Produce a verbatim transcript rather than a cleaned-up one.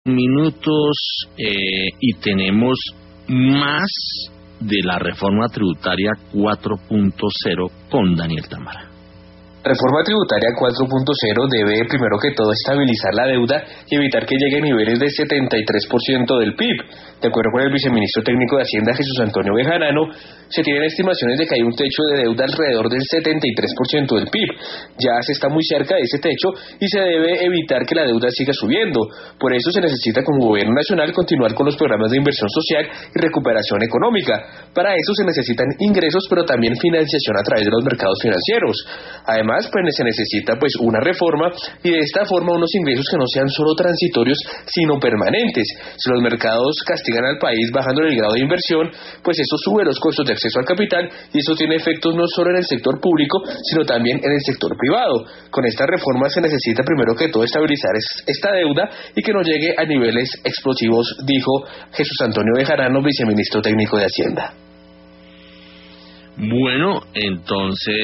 Minutos eh, y tenemos más de la reforma tributaria cuatro punto cero con Daniel Támara. Reforma tributaria cuatro punto cero debe primero que todo estabilizar la deuda y evitar que llegue a niveles de setenta y tres por ciento del P I B. De acuerdo con el viceministro técnico de Hacienda Jesús Antonio Bejarano, se tienen estimaciones de que hay un techo de deuda alrededor del setenta y tres por ciento del P I B. Ya se está muy cerca de ese techo y se debe evitar que la deuda siga subiendo. Por eso se necesita como gobierno nacional continuar con los programas de inversión social y recuperación económica. Para eso se necesitan ingresos, pero también financiación a través de los mercados financieros. Además, pues se necesita pues una reforma y de esta forma unos ingresos que no sean solo transitorios sino permanentes. Si los mercados castigan al país bajando el grado de inversión, pues eso sube los costos de acceso al capital y eso tiene efectos no solo en el sector público sino también en el sector privado. Con esta reforma se necesita primero que todo estabilizar esta deuda y que no llegue a niveles explosivos, dijo Jesús Antonio Bejarano, viceministro técnico de Hacienda. Bueno, entonces